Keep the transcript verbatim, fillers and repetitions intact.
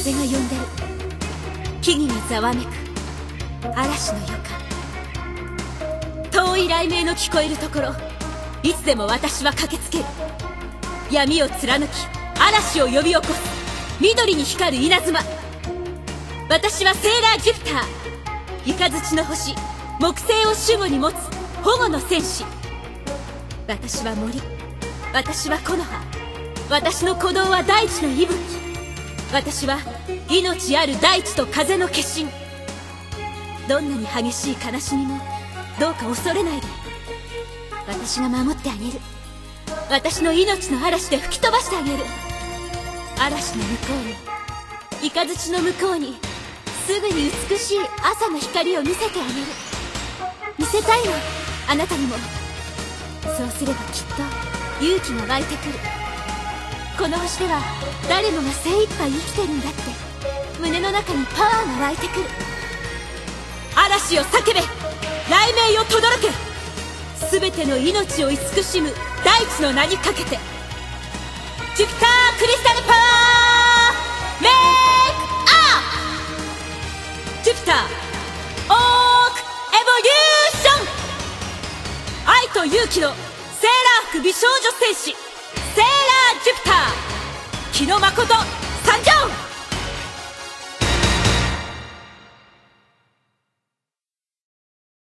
風が呼んでる。木々がざわめく嵐の予感。遠い雷鳴の聞こえるところ、いつでも私は駆けつける。闇を貫き嵐を呼び起こす緑に光る稲妻。私はセーラージュピター、雷の星木星を守護に持つ保護の戦士。私は森、私は木の葉、私の鼓動は大地の息吹。私は命ある大地と風の化身。どんなに激しい悲しみもどうか恐れないで。私が守ってあげる。私の命の嵐で吹き飛ばしてあげる。嵐の向こうに、雷の向こうに、すぐに美しい朝の光を見せてあげる。見せたいの、あなたにも。そうすればきっと勇気が湧いてくる。この星では誰もが精一杯生きてるんだって胸の中にパワーが湧いてくる。嵐を叫べ、雷鳴を轟け、全ての命を慈しむ大地の名にかけて。ジュピタークリスタルパワーメイクアップ。ジュピターオークエボリューション。愛と勇気のセーラー服美少女戦士セーラージュピター、日の誠参上。